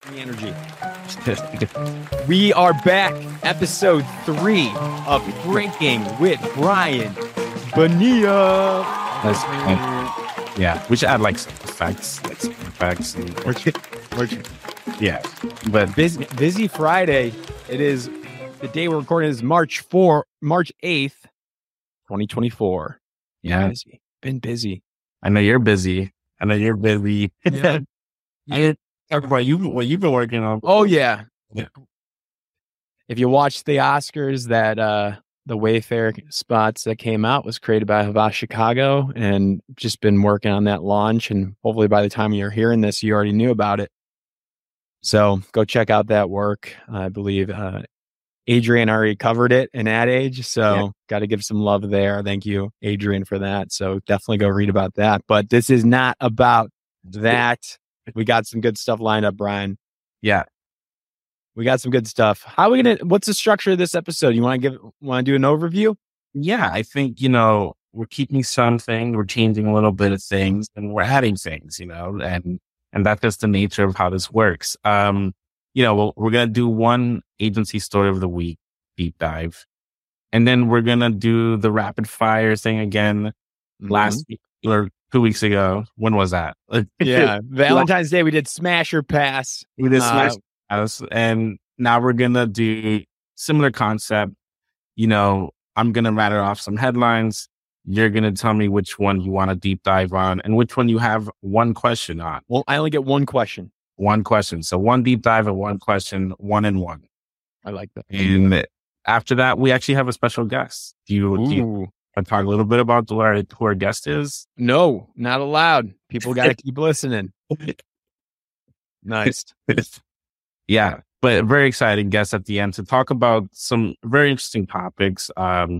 the energy. We are back. Episode 3 of Drinking with Brian Bonilla. Yeah, we should add like some effects, yeah. But Busy Friday. It is the day we're recording is March 8th, 2024. yeah, Been busy. I know you're busy. Yeah. I talk about what you've been working on. Oh yeah. Yeah. If you watched the Oscars, that the Wayfair spots that came out was created by Havas Chicago, and just been working on that launch. And hopefully by the time you're hearing this, you already knew about it. So go check out that work. I believe Adrian already covered it in Ad Age. So got to give some love there. Thank you, Adrian, for that. So definitely go read about that. But this is not about that. We got some good stuff lined up, Brian. Yeah. We got some good stuff. What's the structure of this episode? You want to do an overview? Yeah, I think, we're keeping some things, we're changing a little bit of things, and we're adding things, and that's just the nature of how this works. We're going to do one agency story of the week, deep dive. And then we're going to do the rapid fire thing again last week or 2 weeks ago. When was that? Yeah. Valentine's Day, we did Smash or Pass. We did Smash or Pass. And now we're going to do similar concept. I'm going to rattle off some headlines. You're going to tell me which one you want to deep dive on and which one you have one question on. Well, I only get one question. One question. So one deep dive and one question, 1 and 1. I like that. And after that, we actually have a special guest. Do you want to talk a little bit about who our guest is? No, not allowed. People got to keep listening. Nice. Yeah, but a very exciting guest at the end to talk about some very interesting topics. How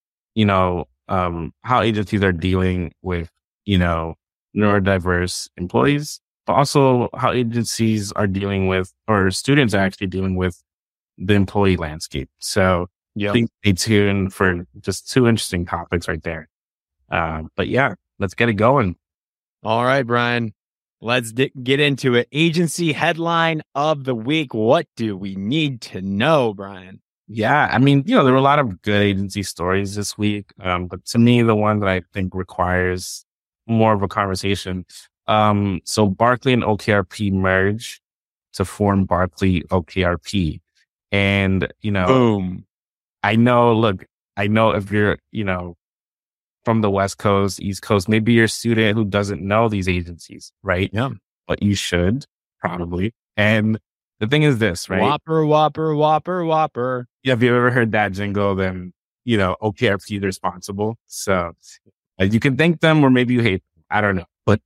agencies are dealing with, neurodiverse employees, but also how agencies are dealing with, or students are actually dealing with, the employee landscape. So please stay tuned for just 2 interesting topics right there. But yeah, let's get it going. All right, Brian, let's get into it. Agency headline of the week. What do we need to know, Brian? Yeah, I mean, there were a lot of good agency stories this week. But to me, the one that I think requires more of a conversation. So Barkley and OKRP merge to form Barkley OKRP. And, boom. I know if you're, from the West Coast, East Coast, maybe you're a student who doesn't know these agencies, right? Yeah. But you should probably. And the thing is this, right? Whopper, whopper, whopper, whopper. Yeah, if you've ever heard that jingle, then, OKRP is responsible. So you can thank them or maybe you hate them. I don't know. But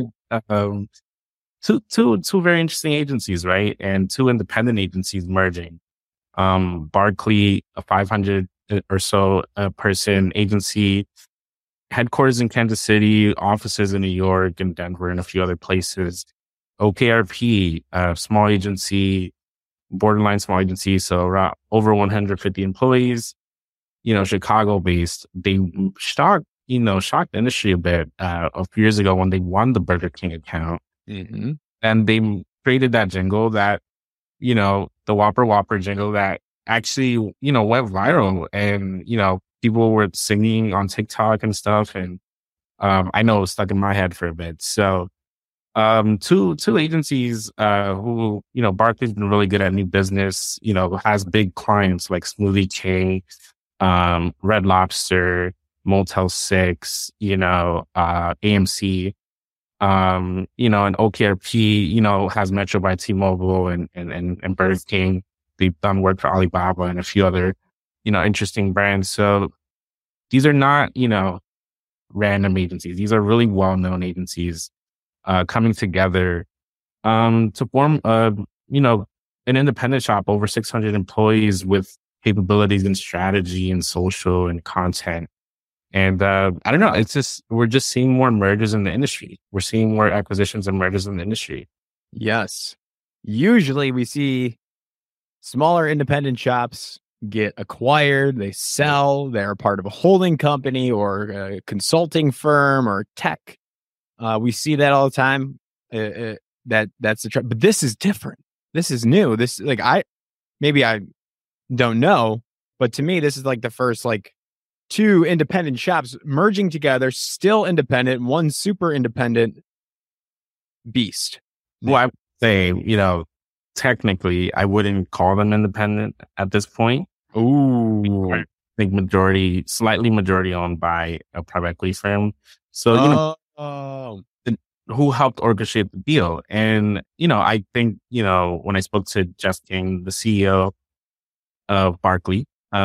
two very interesting agencies, right? And 2 independent agencies merging. Barkley, a 500 or so person agency, headquarters in Kansas City, offices in New York and Denver and a few other places. OKRP, small agency, borderline small agency, so around over 150 employees, Chicago based. They shocked the industry a bit a few years ago when they won the Burger King account. Mm-hmm. And they created that jingle that, the Whopper Whopper jingle that actually, went viral and, people were singing on TikTok and stuff. And I know it was stuck in my head for a bit. So two agencies who, Barkley's been really good at new business, has big clients like Smoothie King, Red Lobster, Motel 6, AMC. And OKRP, has Metro by T-Mobile and Burger King. They've done work for Alibaba and a few other, interesting brands. So these are not, random agencies. These are really well-known agencies, coming together, to form, an independent shop, over 600 employees with capabilities in strategy and social and content. And I don't know, we're just seeing more mergers in the industry. We're seeing more acquisitions and mergers in the industry. Yes. Usually we see smaller independent shops get acquired, they sell, they're part of a holding company or a consulting firm or tech. We see that all the time. That's the trend. But this is different. this is new. This like maybe I don't know, but to me, this is like the first like two independent shops merging together, still independent, one super independent beast. Well, I would say, technically, I wouldn't call them independent at this point. Ooh. I think slightly majority owned by a private equity firm. So, who helped orchestrate the deal. And, I think, when I spoke to Jeff King, the CEO of Barkley,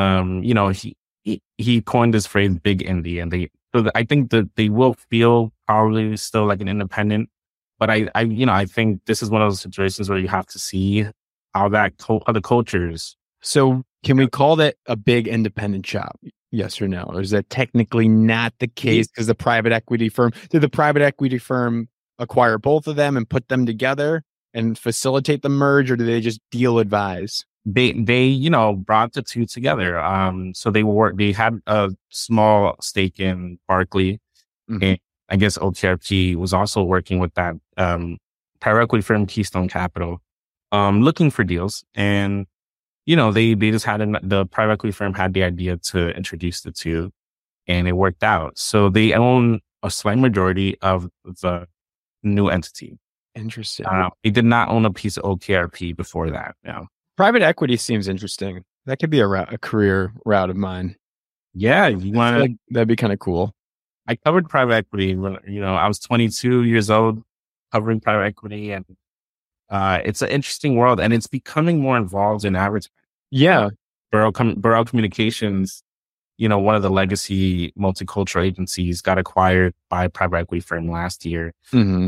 he coined this phrase big indie, and I think that they will feel probably still like an independent, but I think this is one of those situations where you have to see how the cultures. So can we call that a big independent shop? Yes or no? Or is that technically not the case because did the private equity firm acquire both of them and put them together and facilitate the merge, or do they just deal advise? They brought the two together. So they had a small stake in Barkley, and I guess OKRP was also working with that private equity firm Keystone Capital, looking for deals. And they just the private equity firm had the idea to introduce the two, and it worked out. So they own a slight majority of the new entity. Interesting. They did not own a piece of OKRP before that. Yeah. Private equity seems interesting. That could be a career route of mine. Yeah, you want like that'd be kind of cool. I covered private equity when I was 22 years old, covering private equity, and it's an interesting world, and it's becoming more involved in advertising. Yeah, Burrell Communications, one of the legacy multicultural agencies, got acquired by a private equity firm last year. Mm-hmm.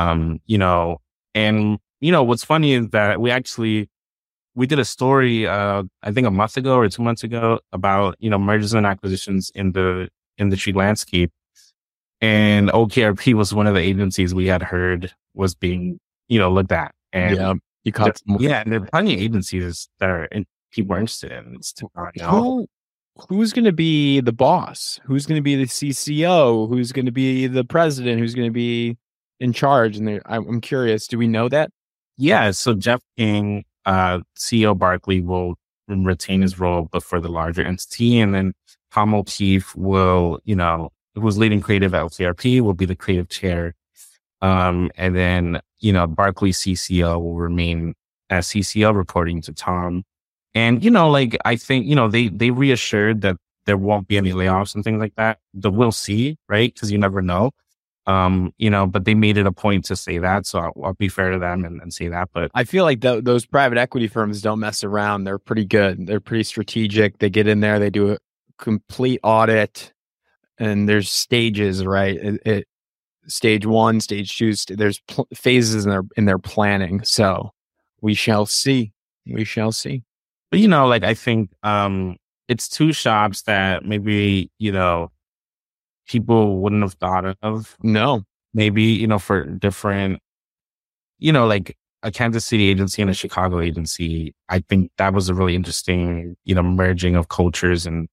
And what's funny is that we did a story, I think a month ago or 2 months ago about, mergers and acquisitions in the industry landscape. And OKRP was one of the agencies we had heard was being, looked at. And yeah, you caught and there are plenty of agencies that people are interested in. Who's going to be the boss? Who's going to be the CCO? Who's going to be the president? Who's going to be in charge? And I'm curious, do we know that? Yeah. So Jeff King, CEO Barkley, will retain his role, but for the larger entity. And then Tom O'Keefe will, who's leading creative at OKRP, will be the creative chair. And then, Barkley CCO will remain as CCO, reporting to Tom. And, I think, they reassured that there won't be any layoffs and things like that. We'll see, right? Because you never know. But they made it a point to say that. So I'll be fair to them and say that. But I feel like those private equity firms don't mess around. They're pretty good. They're pretty strategic. They get in there, they do a complete audit, and there's stages, right? Stage 1, stage 2, there's phases in their planning. So we shall see. But, I think it's two shops that maybe, people wouldn't have thought of. No. Maybe, for different, like a Kansas City agency and a Chicago agency. I think that was a really interesting, merging of cultures. And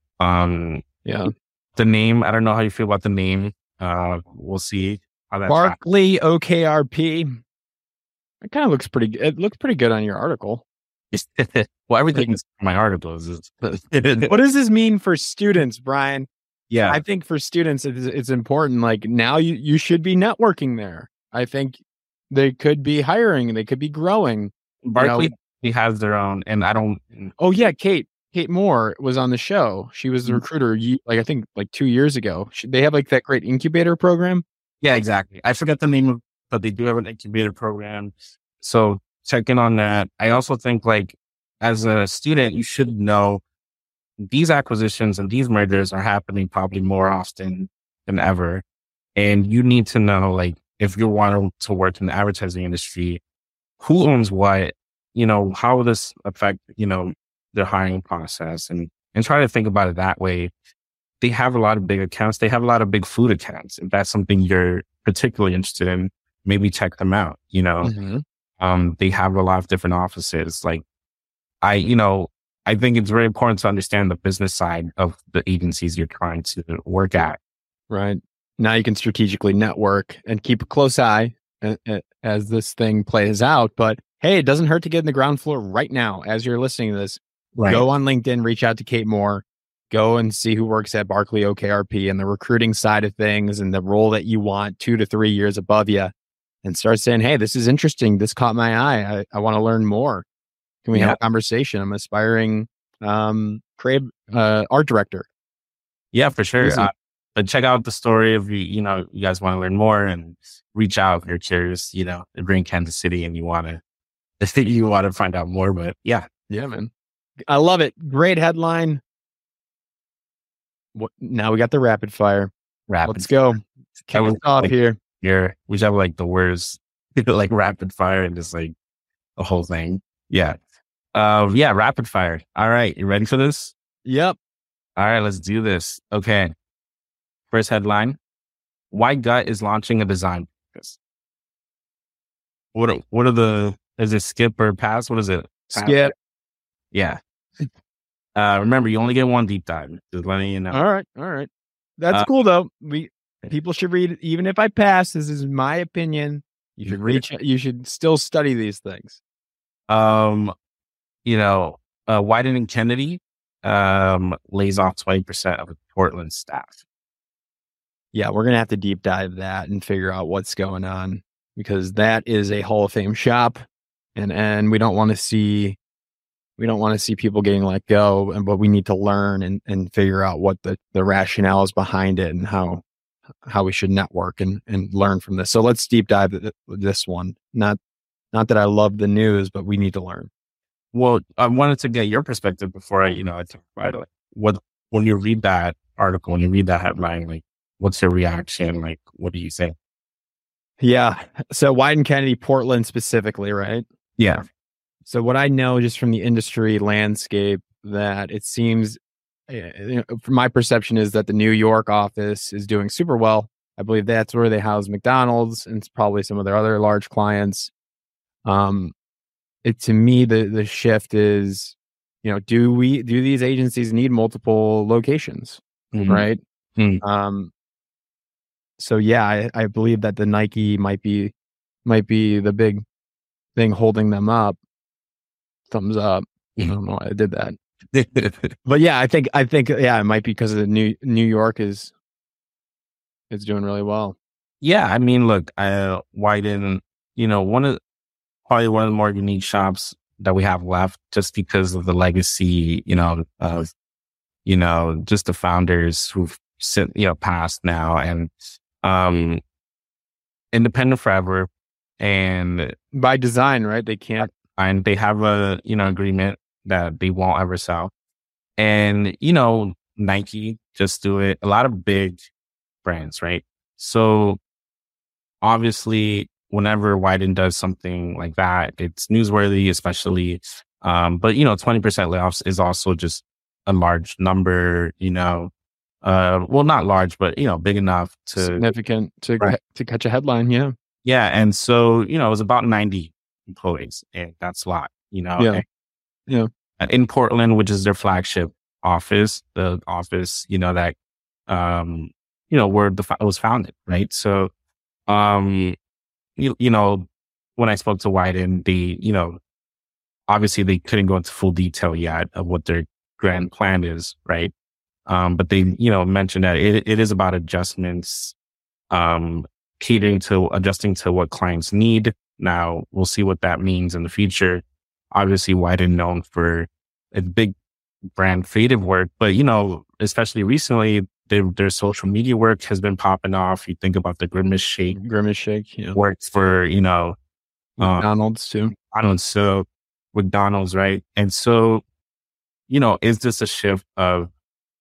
the name, I don't know how you feel about the name. We'll see how that Barkley OKRP. It kind of looks pretty good. It looks pretty good on your article. Well, everything in my articles is. What does this mean for students, Brian? Yeah, I think for students, it's important. Like now you should be networking there. I think they could be hiring. They could be growing. Barkley has their own, and I don't. Oh yeah, Kate Moore was on the show. She was the recruiter. I think 2 years ago. They have like that great incubator program. Yeah, exactly. I forget the name of, but they do have an incubator program. So check in on that. I also think as a student, you should know these acquisitions and these mergers are happening probably more often than ever. And you need to know, if you want to work in the advertising industry, who owns what, how will this affect, the hiring process, and try to think about it that way. They have a lot of big accounts. They have a lot of big food accounts. If that's something you're particularly interested in, maybe check them out, They have a lot of different offices. I think it's very important to understand the business side of the agencies you're trying to work at. Right. Now you can strategically network and keep a close eye as this thing plays out. But hey, it doesn't hurt to get in the ground floor right now as you're listening to this. Right. Go on LinkedIn, reach out to Kate Moore, go and see who works at Barkley OKRP and the recruiting side of things and the role that you want 2 to 3 years above you, and start saying, hey, this is interesting. This caught my eye. I want to learn more. Can we have a conversation? I'm aspiring creative art director. Yeah, for sure. But check out the story if you guys want to learn more, and reach out if you're curious, if you're in Kansas City and you want to find out more. But yeah, man, I love it. Great headline. Now we got the rapid fire. Let's go. Kick us off here. We should have like the words like rapid fire and just like the whole thing. Yeah. Rapid fire. All right. You ready for this? Yep. All right, let's do this. Okay. First headline: White Gut is launching a design practice. What are the, is it skip or pass? What is it? Skip. Yeah. Remember, you only get one deep dive. Just letting you know. All right. That's cool though. People should read it. Even if I pass, this is my opinion. You should still study these things. Wieden and Kennedy lays off 20% of Portland staff. Yeah, we're gonna have to deep dive that and figure out what's going on, because that is a Hall of Fame shop, and we don't want to see people getting let go, but we need to learn and figure out what the rationale is behind it and how we should network and learn from this. So let's deep dive this one. Not that I love the news, but we need to learn. Well, I wanted to get your perspective before I talk about it. Like, when you read that article, when you read that headline, like, what's your reaction? Like, what do you think? Yeah. So Wieden Kennedy, Portland specifically, right? Yeah. So what I know just from the industry landscape, that it seems, my perception is that the New York office is doing super well. I believe that's where they house McDonald's and it's probably some of their other large clients. To me, the shift is, do these agencies need multiple locations, Mm-hmm. right? Mm-hmm. So yeah, I believe that the Nike might be the big thing holding them up. Thumbs up. I don't know why I did that, but yeah, I think it might be because of the New York is doing really well. Yeah, I mean, look, Wieden, probably one of the more unique shops that we have left, just because of the legacy, of just the founders who've passed now, and independent forever, and by design, right? They can't, and they have a agreement that they won't ever sell, and Nike, Just Do It, a lot of big brands, right? So obviously, whenever Wieden does something like that, it's newsworthy, especially. But 20% layoffs is also just a large number. Well, not large, but big enough to significant to catch a headline. Yeah. Yeah. And so, it was about 90 employees, and that's a lot, Yeah. Yeah. In Portland, which is their flagship office, the office, that, where it was founded. Right. So, when I spoke to Wieden, obviously they couldn't go into full detail yet of what their grand plan is. Right. But they, mentioned that it is about adjustments, adjusting to what clients need. Now we'll see what that means in the future. Obviously, Wieden known for its big brand creative work, but especially recently, their social media work has been popping off. You think about the Grimace Shake. Yeah. Works for McDonald's too. McDonald's, right? And so, is this a shift of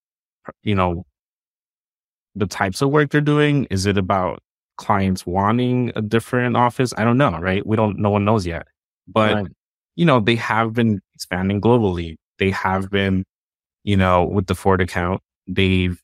the types of work they're doing? Is it about clients wanting a different office? I don't know, right? No one knows yet. But, right. They have been expanding globally. They have been, with the Ford account, they've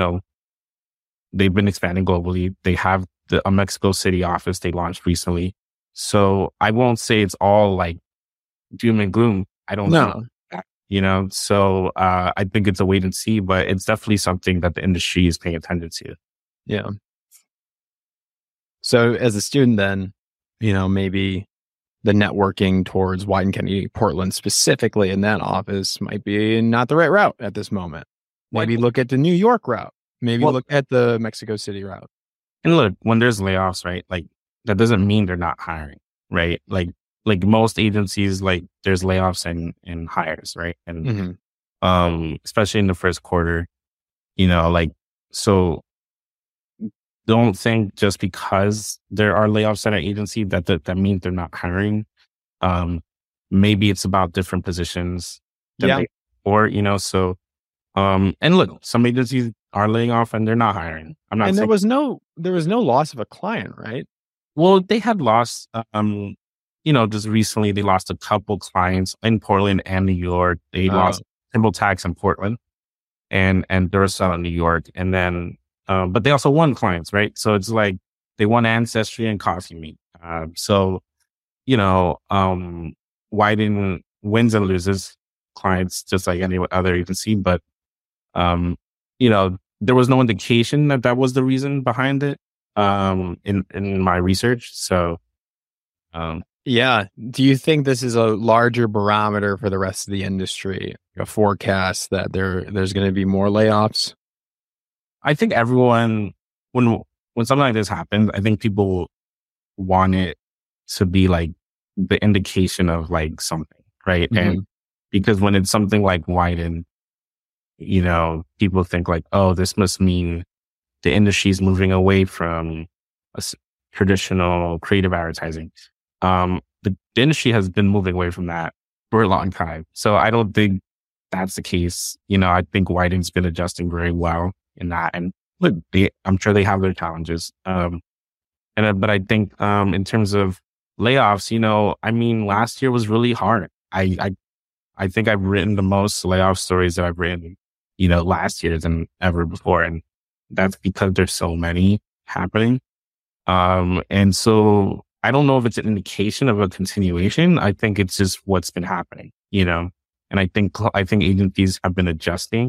been expanding globally. They have a Mexico City office they launched recently. So I won't say it's all like doom and gloom. I don't know. So I think it's a wait and see, but it's definitely something that the industry is paying attention to. Yeah. So as a student then, maybe the networking towards Wyden Kennedy Portland specifically in that office might be not the right route at this moment. Maybe look at the New York route. Maybe look at the Mexico City route. And look, when there's layoffs, right? Like that doesn't mean they're not hiring, right? Like most agencies, like there's layoffs and hires, right? And especially in the first quarter, like so. Don't think just because there are layoffs at an agency that means they're not hiring. Maybe it's about different positions. Or so. And look, some agencies are laying off and they're not hiring. I'm not. And there was no loss of a client, right? Well, they had lost. Just recently they lost a couple clients in Portland and New York. They lost TimberTax in Portland, and Duracell in New York, and then. But they also won clients, right? So it's like they won Ancestry and Coffee Meat. Wyden wins and loses clients just like any other agency. But, there was no indication that was the reason behind it in my research. So, yeah. Do you think this is a larger barometer for the rest of the industry, a forecast that there's going to be more layoffs? I think everyone, when something like this happens, I think people want it to be like the indication of like something, right? And because when it's something like Wyden, people think like, oh, this must mean the industry is moving away from traditional creative advertising. The industry has been moving away from that for a long time. So I don't think that's the case. I think Wyden's been adjusting very well in that. And look, I'm sure they have their challenges. But I think in terms of layoffs, last year was really hard. I think I've written the most layoff stories that I've written, last year than ever before. And that's because there's so many happening. And so I don't know if it's an indication of a continuation. I think it's just what's been happening, and I think agencies have been adjusting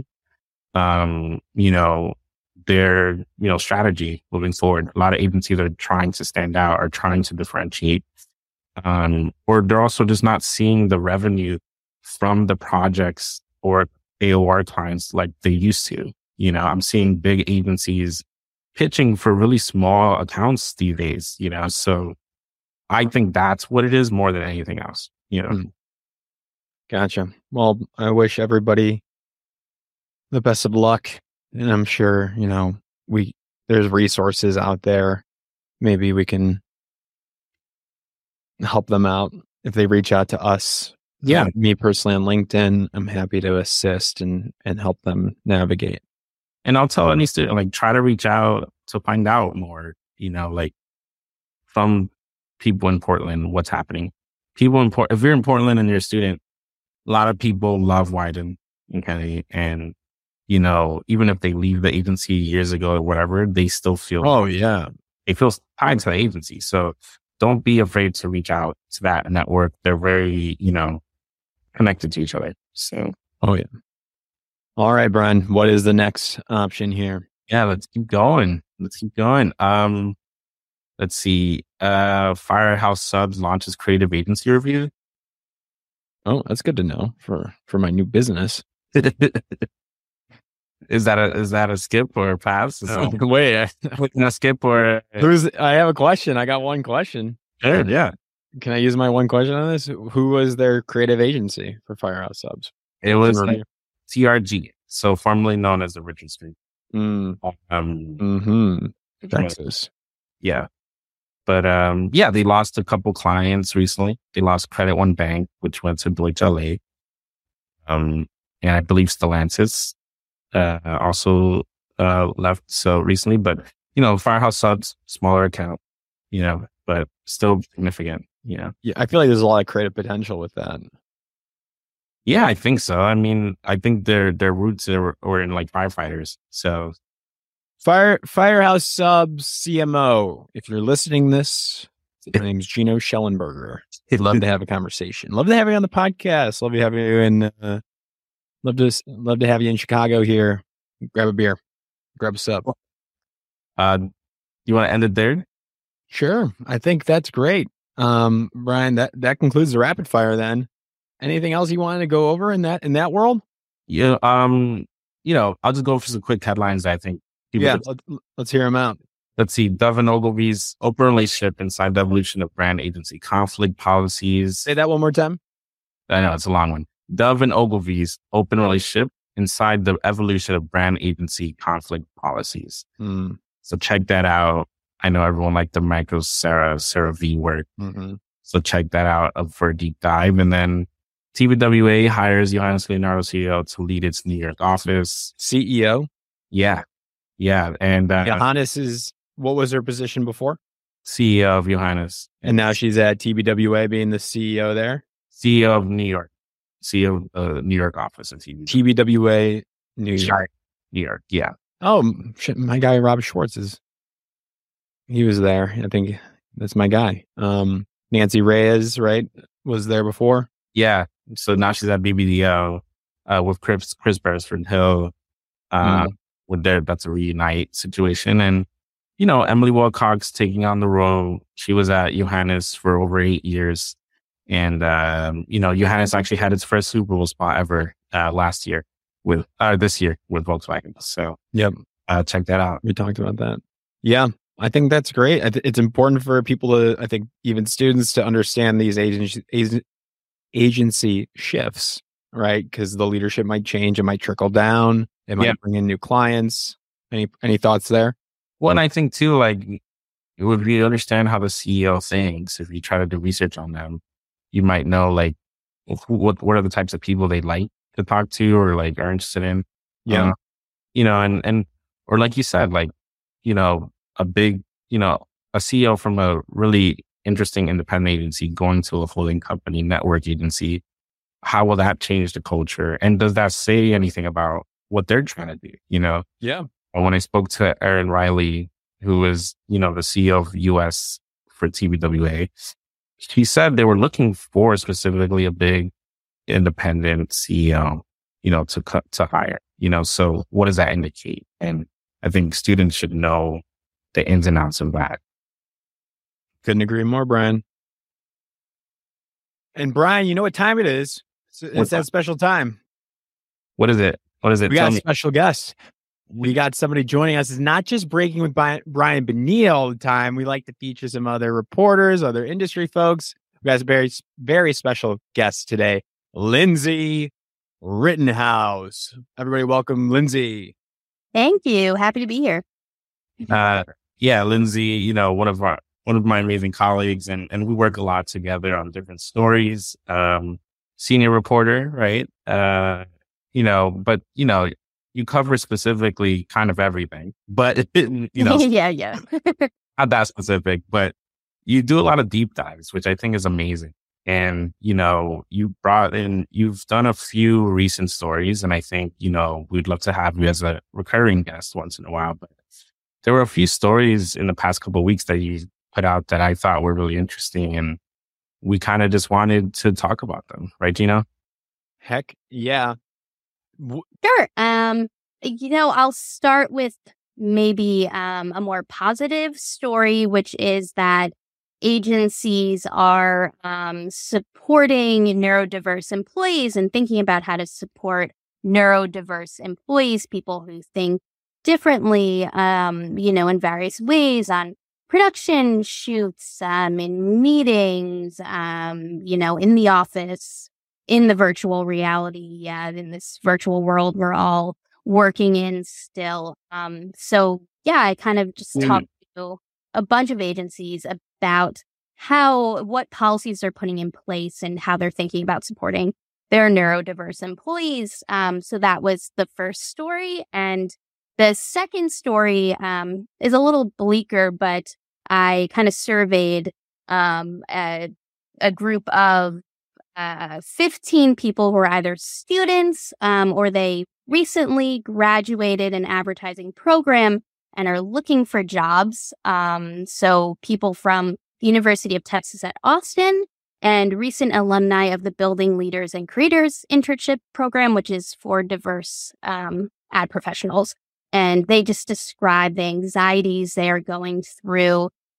their, strategy moving forward. A lot of agencies are trying to stand out or trying to differentiate, or they're also just not seeing the revenue from the projects or AOR clients like they used to. I'm seeing big agencies pitching for really small accounts these days, so I think that's what it is more than anything else, Gotcha. Well, I wish everybody the best of luck. And I'm sure, there's resources out there. Maybe we can help them out if they reach out to us. Yeah. Me personally on LinkedIn, I'm happy to assist and help them navigate. And I'll tell any student, like, try to reach out to find out more, from people in Portland, what's happening. If you're in Portland and you're a student, a lot of people love Wyden and Kennedy, and even if they leave the agency years ago or whatever, they still feel they feel tied to the agency. So don't be afraid to reach out to that network. They're very connected to each other. So all right, Brian, what is the next option here? Yeah, let's keep going. Let's see. Firehouse Subs launches creative agency review. Oh, that's good to know for my new business. Is that a skip or a pass? Wait, a skip or I have a question. I got one question. Sure, yeah. Can I use my one question on this? Who was their creative agency for Firehouse Subs? It was TRG, so formerly known as the Richard Street. Texas. Yeah. But they lost a couple clients recently. They lost Credit One Bank, which went to Deutsche LA. And I believe Stellantis also left so recently. But Firehouse Subs, smaller account, but still significant. Yeah, I feel like there's a lot of creative potential with that. Yeah, I think so. I think their roots were in like firefighters. So Firehouse Subs CMO, if you're listening this, my name's Gino Schellenberger. I'd love to have a conversation. Love to have you on the podcast. Love to have you in love to have you in Chicago here. Grab a beer. Grab a sub. You want to end it there? Sure. I think that's great. Brian, that concludes the rapid fire then. Anything else you wanted to go over in that world? Yeah. I'll just go for some quick headlines that I think people Yeah, let's hear them out. Let's see. Dove and Ogilvy's open relationship inside the evolution of brand agency conflict policies. Say that one more time. I know it's a long one. Dove and Ogilvy's open relationship inside the evolution of brand agency conflict policies. So check that out. I know everyone liked the Michael Sarah V work. So check that out for a deep dive. And then TBWA hires Johannes Leonardo CEO to lead its New York office. CEO? Yeah. Yeah. And Johannes what was her position before? CEO of Johannes. And now she's at TBWA being the CEO there? CEO of New York. CEO of New York office at TBWA New York. New York, yeah. Oh, shit, my guy Rob Schwartz he was there. I think that's my guy. Nancy Reyes, right, was there before? Yeah. So now she's at BBDO with Chris Beresford Hill. That's a reunite situation. And, Emily Wilcox taking on the role. She was at Johannes for over 8 years. And, Johannes actually had its first Super Bowl spot ever this year with Volkswagen. So, yep. Check that out. We talked about that. Yeah, I think that's great. It's important for people to, I think, even students to understand these agency shifts, right? Because the leadership might change. It might trickle down. It might bring in new clients. Any thoughts there? Well, and I think too, like, if you understand how the CEO thinks, if you try to do research on them, you might know, like, what are the types of people they like to talk to or like are interested in. Yeah. Or like you said, like, a big, a CEO from a really interesting independent agency going to a holding company network agency, how will that change the culture? And does that say anything about what they're trying to do? Yeah. And when I spoke to Erin Riley, who was, the CEO of US for TBWA, she said they were looking for specifically a big independent CEO, to hire, so what does that indicate? And I think students should know the ins and outs of that. Couldn't agree more, Brian. And Brian, you know what time it is? It's that special time. What is it? We got a special guest. We got somebody joining us. It's not just breaking with Brian Bonilla all the time. We like to feature some other reporters, other industry folks. We got a very, very special guest today, Lindsay Rittenhouse. Everybody welcome Lindsay. Thank you. Happy to be here. Lindsay, one of my amazing colleagues, and we work a lot together on different stories. Senior reporter, right? But you cover specifically kind of everything, but yeah. Not that specific, but you do a lot of deep dives, which I think is amazing. And, you've done a few recent stories, and I think, we'd love to have you as a recurring guest once in a while. But there were a few stories in the past couple of weeks that you put out that I thought were really interesting, and we kind of just wanted to talk about them. Right, Gino? Heck yeah. Sure. I'll start with maybe a more positive story, which is that agencies are supporting neurodiverse employees and thinking about how to support neurodiverse employees, people who think differently, in various ways on production shoots, in meetings, in the office, in the virtual reality, in this virtual world we're all working in still. I kind of just talked to a bunch of agencies about what policies they're putting in place and how they're thinking about supporting their neurodiverse employees. So that was the first story. And the second story is a little bleaker, but I kind of surveyed a group of 15 people who are either students or they recently graduated an advertising program and are looking for jobs. So people from the University of Texas at Austin and recent alumni of the Building Leaders and Creators internship program, which is for diverse ad professionals. And they just describe the anxieties they are going through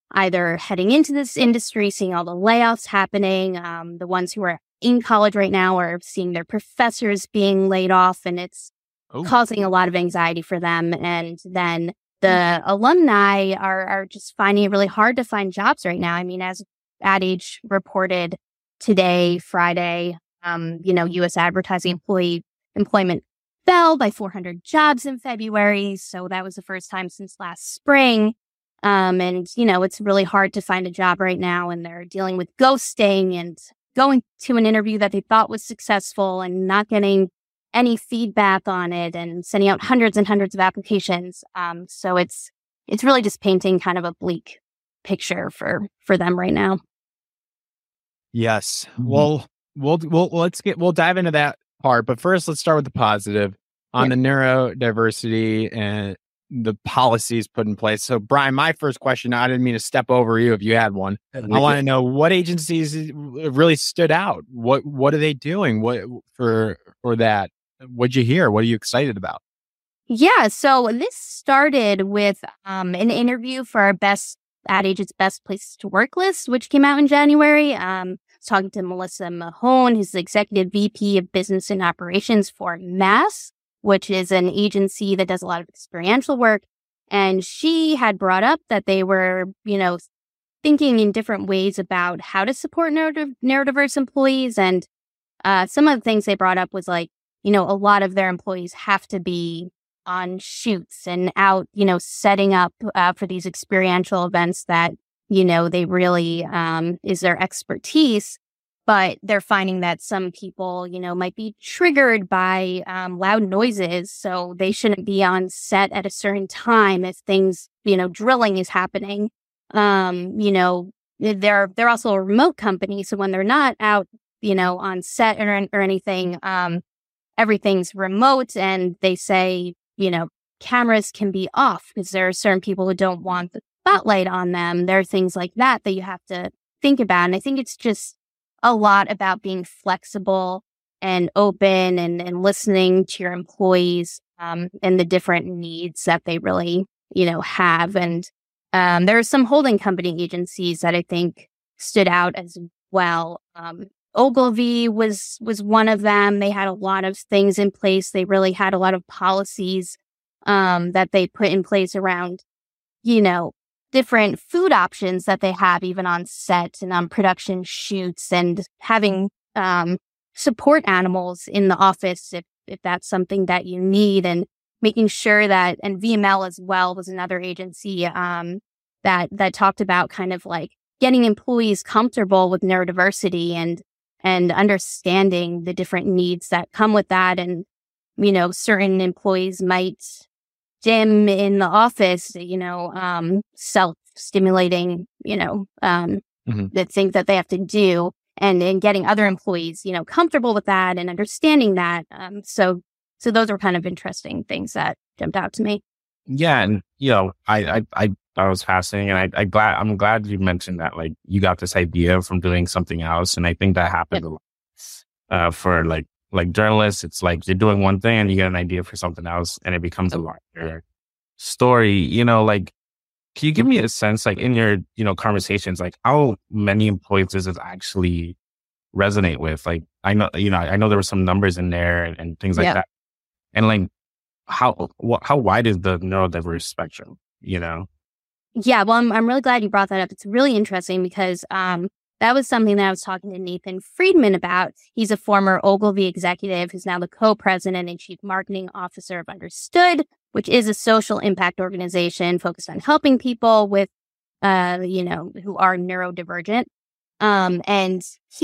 either heading into this industry, seeing all the layoffs happening. The ones who are in college right now are seeing their professors being laid off, and it's causing a lot of anxiety for them. And then the alumni are just finding it really hard to find jobs right now. I mean, as Ad Age reported today, Friday, U.S. advertising employment fell by 400 jobs in February. So that was the first time since last spring. It's really hard to find a job right now, and they're dealing with ghosting and going to an interview that they thought was successful and not getting any feedback on it, and sending out hundreds and hundreds of applications. So it's really just painting kind of a bleak picture for them right now. Yes. Well, we'll dive into that part, but first let's start with the positive on the neurodiversity and the policies put in place. So, Brian, my first question, I didn't mean to step over you if you had one. I want to know what agencies really stood out. What are they doing? What for that? What'd you hear? What are you excited about? Yeah, so this started with an interview for our Ad Age's Best Places to Work list, which came out in January. I was talking to Melissa Mahone, who's the Executive VP of Business and Operations for MAS, which is an agency that does a lot of experiential work. And she had brought up that they were, thinking in different ways about how to support neurodiverse employees. And some of the things they brought up was like, a lot of their employees have to be on shoots and out, setting up for these experiential events that, they really is their expertise. But they're finding that some people, might be triggered by loud noises. So they shouldn't be on set at a certain time if things, drilling is happening. They're also a remote company. So when they're not out, on set or anything, everything's remote, and they say, cameras can be off because there are certain people who don't want the spotlight on them. There are things like that you have to think about. And I think it's just a lot about being flexible and open and listening to your employees and the different needs that they really, have. And there are some holding company agencies that I think stood out as well. Ogilvy was one of them. They had a lot of things in place. They really had a lot of policies that they put in place around, different food options that they have even on set and on production shoots, and having support animals in the office if that's something that you need, and making sure that, and VML as well was another agency that talked about kind of like getting employees comfortable with neurodiversity and understanding the different needs that come with that. And, certain employees might dim in the office, self-stimulating, the things that they have to do, and getting other employees, comfortable with that and understanding that. So those are kind of interesting things that jumped out to me. Yeah. And, I thought it was fascinating, and I'm glad you mentioned that, like, you got this idea from doing something else. And I think that happened a lot for like journalists. It's like you're doing one thing and you get an idea for something else, and it becomes a larger story. Can you give me a sense, like, in your, conversations, like how many employees does it actually resonate with? Like, I know there were some numbers in there and things like that. And like, how wide is the neurodiverse spectrum, Yeah, well, I'm really glad you brought that up. It's really interesting because that was something that I was talking to Nathan Friedman about. He's a former Ogilvy executive who's now the co-president and chief marketing officer of Understood, which is a social impact organization focused on helping people with, who are neurodivergent. And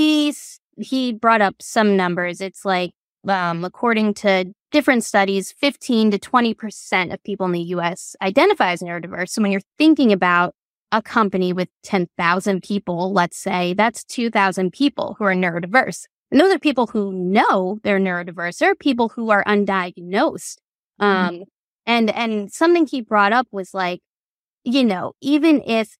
he brought up some numbers. It's like, according to different studies, 15 to 20% of people in the U.S. identify as neurodiverse. So when you're thinking about a company with 10,000 people, let's say, that's 2,000 people who are neurodiverse. And those are people who know they're neurodiverse. There are people who are undiagnosed. And something he brought up was like, even if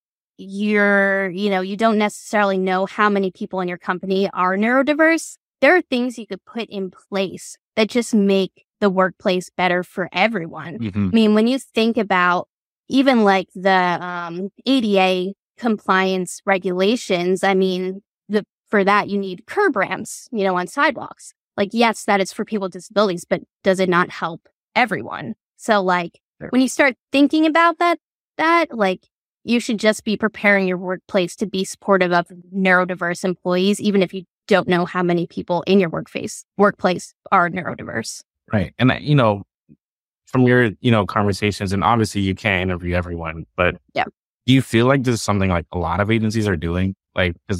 you don't necessarily know how many people in your company are neurodiverse, there are things you could put in place that just make the workplace better for everyone. I mean, when you think about even like the ADA compliance regulations, I mean, for that, you need curb ramps, on sidewalks. Like, yes, that is for people with disabilities, but does it not help everyone? So like, Sure. when you start thinking about that, like, you should just be preparing your workplace to be supportive of neurodiverse employees, even if you don't know how many people in your workplace are neurodiverse. Right. And, from your, conversations, and obviously you can't interview everyone, but Yeah. do you feel like this is something like a lot of agencies are doing? Like, because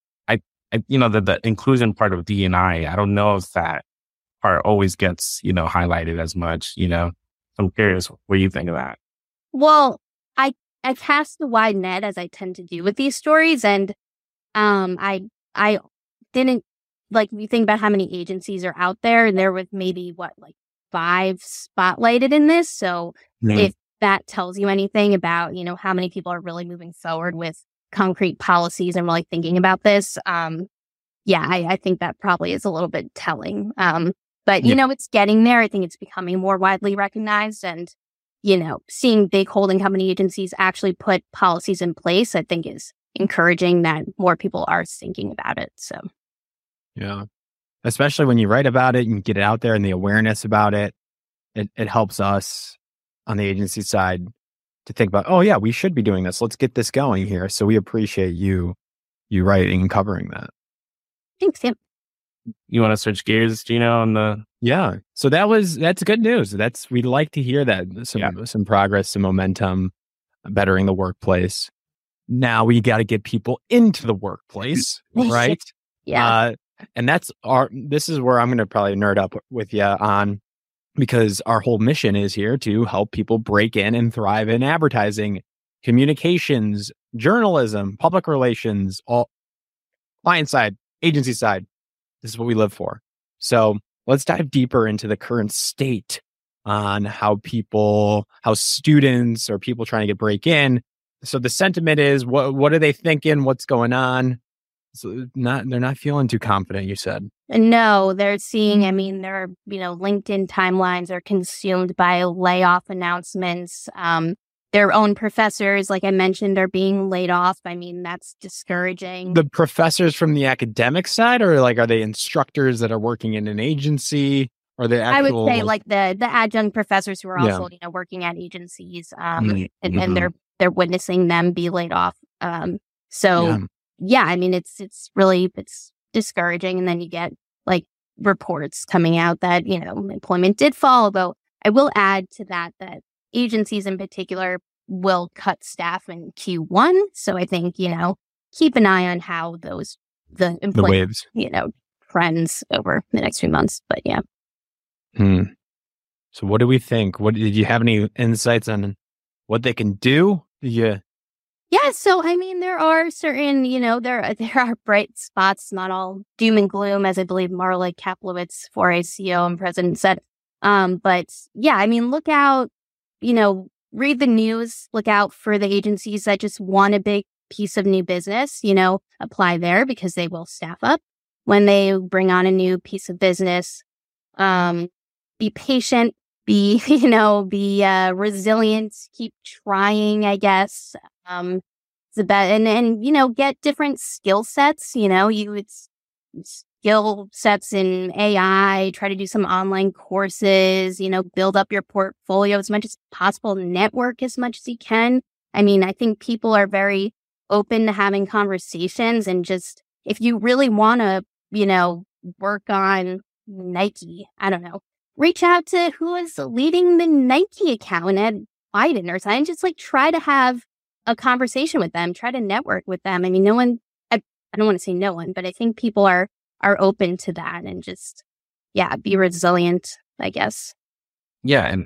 the inclusion part of D&I don't know if that part always gets, highlighted as much, I'm curious what you think of that. Well, I cast the wide net, as I tend to do with these stories, and I didn't, like, you think about how many agencies are out there, and there was maybe 5 spotlighted in this. So if that tells you anything about, how many people are really moving forward with concrete policies and really thinking about this, I think that probably is a little bit telling. But it's getting there. I think it's becoming more widely recognized, and seeing big holding company agencies actually put policies in place, I think is encouraging that more people are thinking about it. So, yeah, especially when you write about it and get it out there, and the awareness about it, it helps us on the agency side to think about, oh yeah, we should be doing this. Let's get this going here. So we appreciate you writing and covering that. thanks, Tim. You want to switch gears, Gino, on the... Yeah. So that's good news. We'd like to hear that. Some progress, some momentum, bettering the workplace. Now we got to get people into the workplace, right? Yeah. And this is where I'm going to probably nerd up with you on, because our whole mission is here to help people break in and thrive in advertising, communications, journalism, public relations, all client side, agency side. This is what we live for. So let's dive deeper into the current state on how students or people trying to break in. So the sentiment is, what are they thinking? What's going on? So they're not feeling too confident, you said. No, they're seeing, their, LinkedIn timelines are consumed by layoff announcements. Their own professors, like I mentioned, are being laid off. That's discouraging. The professors from the academic side, or are they instructors that are working in an agency? Or the actual... I would say the adjunct professors who are also, working at agencies, and they're witnessing them be laid off. It's really discouraging. And then you get reports coming out that, employment did fall. Although I will add to that agencies in particular will cut staff in Q1. So I think, keep an eye on how the employment, trends over the next few months. But yeah. So what do we think? Did you have any insights on what they can do? Yeah. So, there are certain, there are bright spots, not all doom and gloom, as I believe Marla Kaplowitz, 4A CEO and president, said. But yeah, look out, read the news, look out for the agencies that just want a big piece of new business, apply there because they will staff up when they bring on a new piece of business. Be patient, be resilient, keep trying, I guess. The best, and get different skill sets, skill sets in AI, try to do some online courses, build up your portfolio as much as possible, network as much as you can. I think people are very open to having conversations, and just, if you really want to, work on Nike, I don't know, reach out to who is leading the Nike account at Biden or something, just try to have a conversation with them, try to network with them. No one, I don't want to say no one, but I think people are open to that, and just, be resilient, I guess. Yeah. And,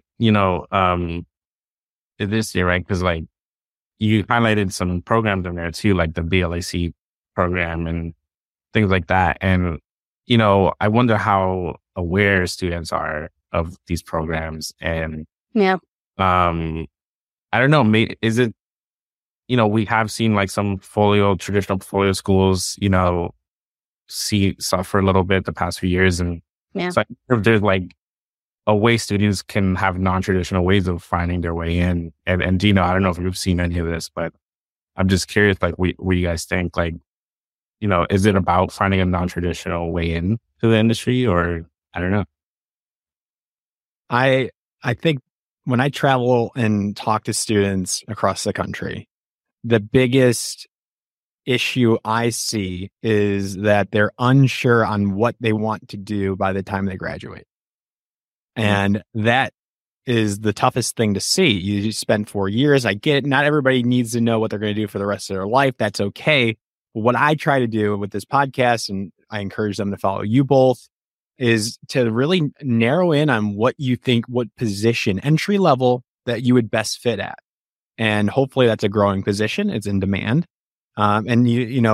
this year, right? Because you highlighted some programs in there too, like the BLAC program and things like that. And, I wonder how aware students are of these programs. And, I don't know, is it, we have seen some traditional portfolio schools, suffer a little bit the past few years. And so if there's a way students can have non-traditional ways of finding their way in. And Gino, I don't know if you've seen any of this, but I'm just curious, like, what you guys think? Like, is it about finding a non-traditional way in to the industry, or I don't know. I think when I travel and talk to students across the country, the biggest issue I see is that they're unsure on what they want to do by the time they graduate. And that is the toughest thing to see. You spend 4 years. I get it. Not everybody needs to know what they're going to do for the rest of their life. That's okay. But what I try to do with this podcast, and I encourage them to follow you both, is to really narrow in on what you think, what position, entry level, that you would best fit at. And hopefully that's a growing position. It's in demand. And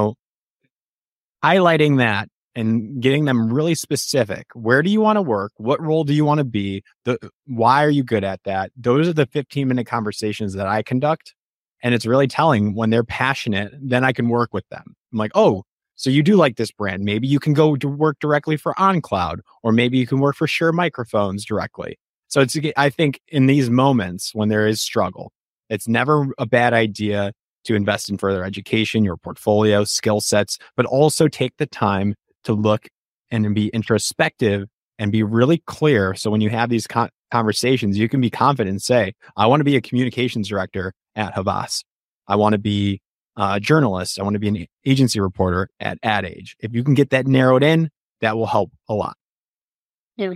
highlighting that and getting them really specific. Where do you want to work? What role do you want to be? Why are you good at that? Those are the 15-minute conversations that I conduct. And it's really telling when they're passionate, then I can work with them. I'm like, oh, so you do like this brand. Maybe you can go to work directly for OnCloud, or maybe you can work for Shure Microphones directly. So I think in these moments when there is struggle, it's never a bad idea to invest in further education, your portfolio, skill sets, but also take the time to look and be introspective and be really clear. So when you have these conversations, you can be confident and say, I want to be a communications director at Havas. I want to be a journalist. I want to be an agency reporter at Ad Age. If you can get that narrowed in, that will help a lot. Yeah.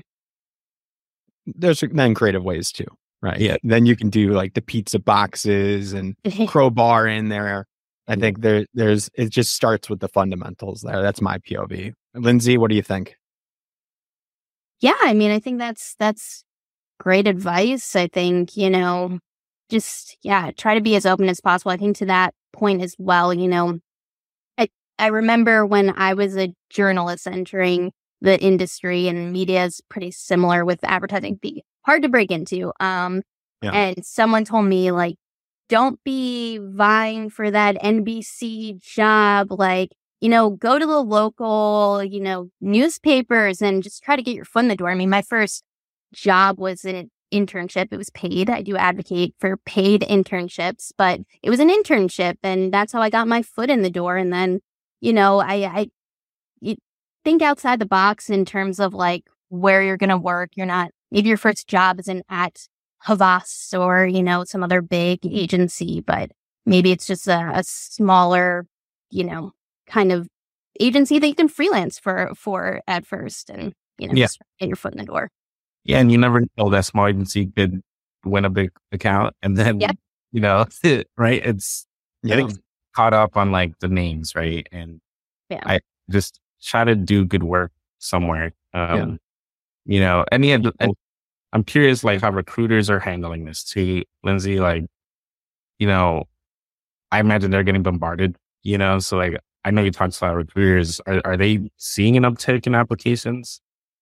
There's then creative ways too, right? Yeah. Then you can do like the pizza boxes and crowbar in there. I think it just starts with the fundamentals there. That's my POV. Lindsay, what do you think? Yeah, I mean, I think that's great advice. I think, just, try to be as open as possible. I think to that point as well, I remember when I was a journalist entering the industry, and media is pretty similar with advertising, be hard to break into. And someone told me, like, don't be vying for that NBC job. Like, go to the local, newspapers and just try to get your foot in the door. I mean, my first job was an internship. It was paid. I do advocate for paid internships, but it was an internship, and that's how I got my foot in the door. And then, you think outside the box in terms of like where you're going to work. Maybe your first job isn't at Havas or, some other big agency, but maybe it's just a smaller, kind of agency that you can freelance for at first, and, just get your foot in the door. Yeah. And you never know, that small agency could win a big account, and then, right. It's getting caught up on like the names. Right. And I just try to do good work somewhere. And I'm curious, like, how recruiters are handling this too, Lindsay. Like, I imagine they're getting bombarded, so like, I know you talked to a lot of recruiters. Are they seeing an uptick in applications?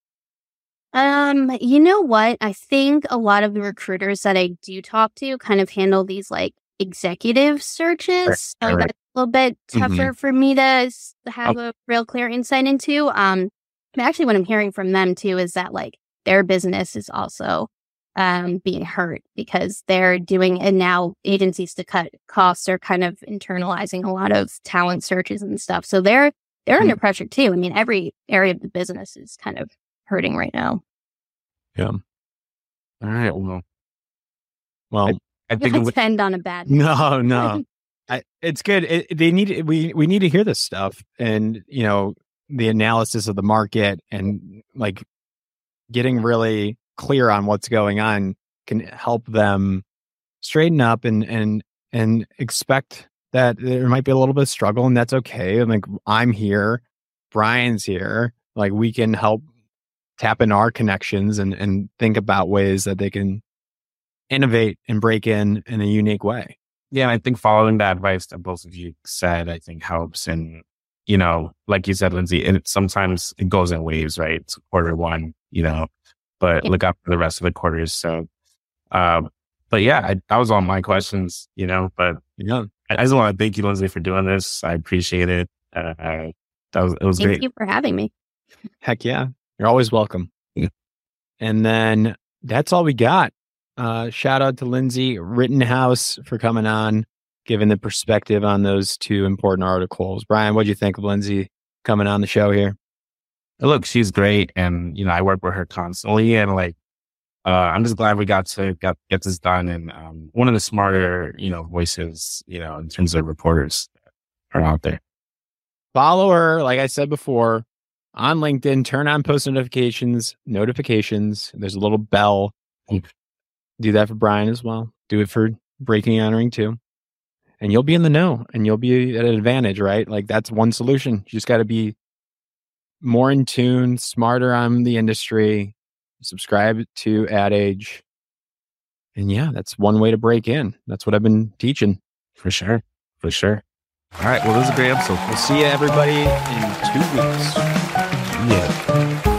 You know what? I think a lot of the recruiters that I do talk to kind of handle these like executive searches. So that's a little bit tougher for me to have a real clear insight into. Actually, what I'm hearing from them too is that like their business is also being hurt because they're doing, and now agencies to cut costs are kind of internalizing a lot of talent searches and stuff. So they're under pressure too. I mean, every area of the business is kind of hurting right now. Yeah. All right. Well, I think it would depend on a bad. No. It's good. We need to hear this stuff, and the analysis of the market, and like getting really clear on what's going on can help them straighten up and expect that there might be a little bit of struggle, and that's okay. And like, I'm here, Brian's here, like we can help tap in our connections and think about ways that they can innovate and break in a unique way. Yeah, and I think following that advice that both of you said, I think helps. And, like you said, Lindsay, sometimes it goes in waves, right? It's quarter one, but look out for the rest of the quarters. So, but yeah, that was all my questions, but I just want to thank you, Lindsay, for doing this. I appreciate it. It was great. Thank you for having me. Heck yeah. You're always welcome. Yeah. And then that's all we got. Shout out to Lindsay Rittenhouse for coming on. giving the perspective on those two important articles. Brian, what do you think of Lindsay coming on the show here? Look, she's great, and I work with her constantly, and I'm just glad we got to get this done. And one of the smarter, voices, in terms of reporters are out there. Follow her, like I said before, on LinkedIn. Turn on post notifications. There's a little bell. Do that for Brian as well. Do it for Breaking and Entering too. And you'll be in the know, and you'll be at an advantage, right? Like, that's one solution. You just got to be more in tune, smarter on the industry, subscribe to Ad Age. And yeah, that's one way to break in. That's what I've been teaching. For sure. All right. Well, this is a great episode. We'll see you, everybody, in 2 weeks. Yeah.